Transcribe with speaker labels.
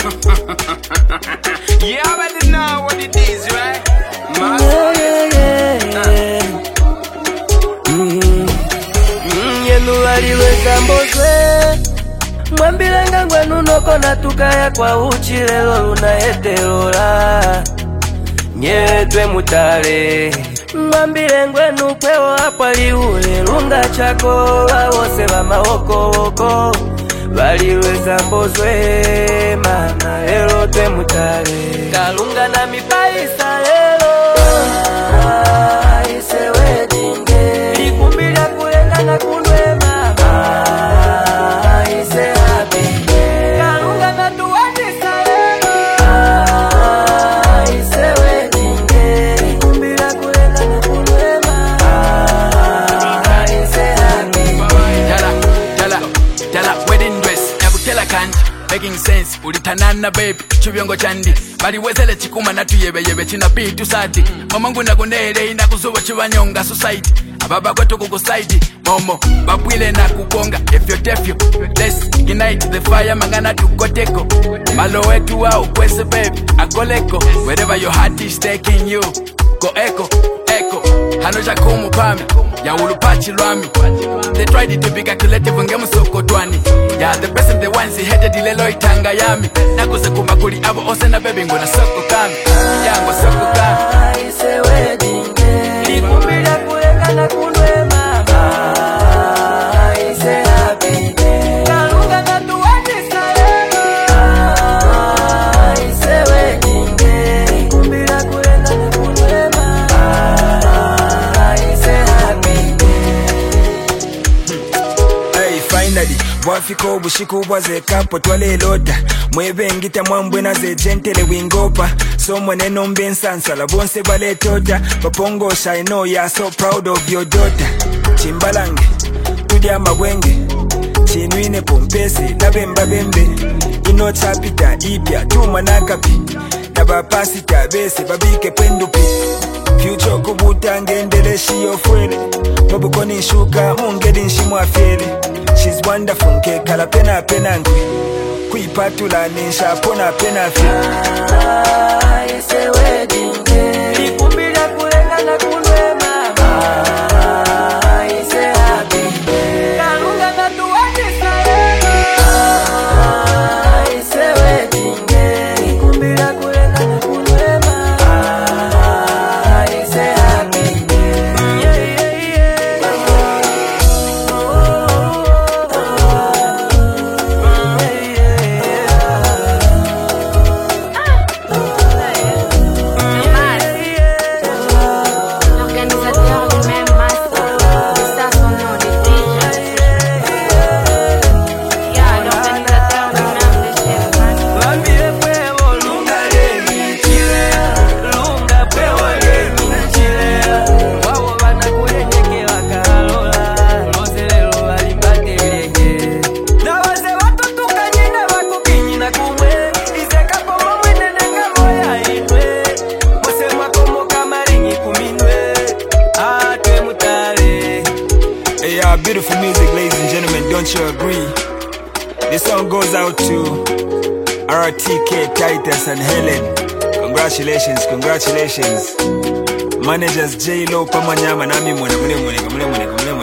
Speaker 1: You already know what it is, right?
Speaker 2: Yenuwaliweza mbozwe mwambilenga ngwenu noko natukaya kwa uchi lelo lunayetelola nyetwe mutale mwambile ngwenu kwewo apwaliule lunga chako wawose wa mawoko waliweza mbozwe mama lelo twe mutale kalunga na mipaisa lelo ise wedinge likumbilya kulenga na kundwe mama ise habinge kalunga na tuwatisa lelo ise wedinge likumbilya kulenga na kundwe mama ise habinge
Speaker 3: Tala wedding dress yakutela kandi making sense ulitanana baby chubiongo chandi baliwezele chikuma natuyebeyebe china pitu sati mamangu nakunele inakuzuwa chibanyonga society ababa kwetu kukusaidi momo babwile na kukonga efyotefyo let's ignite the fire mangana tukoteko malo wetu wao kwese baby akoleko wherever your heart is taking you go echo hano jakumu pami ya ulupachi lwami they tried to be calculative ngemusoko twani yeah the person the ones he hated ilelo itanga yami nakuze kumakuli abo ose na baby ngona soko kami yango soko kami
Speaker 2: ise wedinge likumbilya kulenga na kundwe mama ise habinge kalunga na tuwatisa lelo ise wedinge likumbilya kulenga na kundwe mama ise habinge.
Speaker 4: Hey, finally bwafika obushiku bwazekapo twalelota mwebengita mwambwe naze gentele wingopa somwe nenombe ensansala bonse baletota bapongosha I know you're so proud of your daughter chimbalange tudi amabwenge chinwine pompesi nabemba bembe ino chapita ipya tuma nakapi nabapasita bese babike pendupi future kubuta ngendele shiyofwele babukoni nshuka mungedi nshimwafyele she's wonderful nkekala pena nkwe kuipatula nisha pona pena fye
Speaker 2: ise wedinge likumbilya kulenga na kundwe mama ise habinge kalunga na tuwatisa lelo ise wedinge likumbilya kulenga na kundwe mama ise habinge
Speaker 5: L'organisateur lui-même master, c'est ça son nom de DJ. Yeah, l'organisateur lui-même le chef master.
Speaker 2: wambile pwewo lunga lemichile lunga pwewo lemichile wawo banakulenyekela kalola lozelelo balimbatelege nabaze batutukanyina bakukinyina kumwe izekapomo mwenenenga moya itwe mosemwakomo kamaringi kuminwe atwe mutale.
Speaker 4: Hey, beautiful music, ladies and gentlemen, don't you agree? This song goes out to RTK, Titus and Helen. Congratulations. Managers J-Lo, Pamanyama, Nami Mune.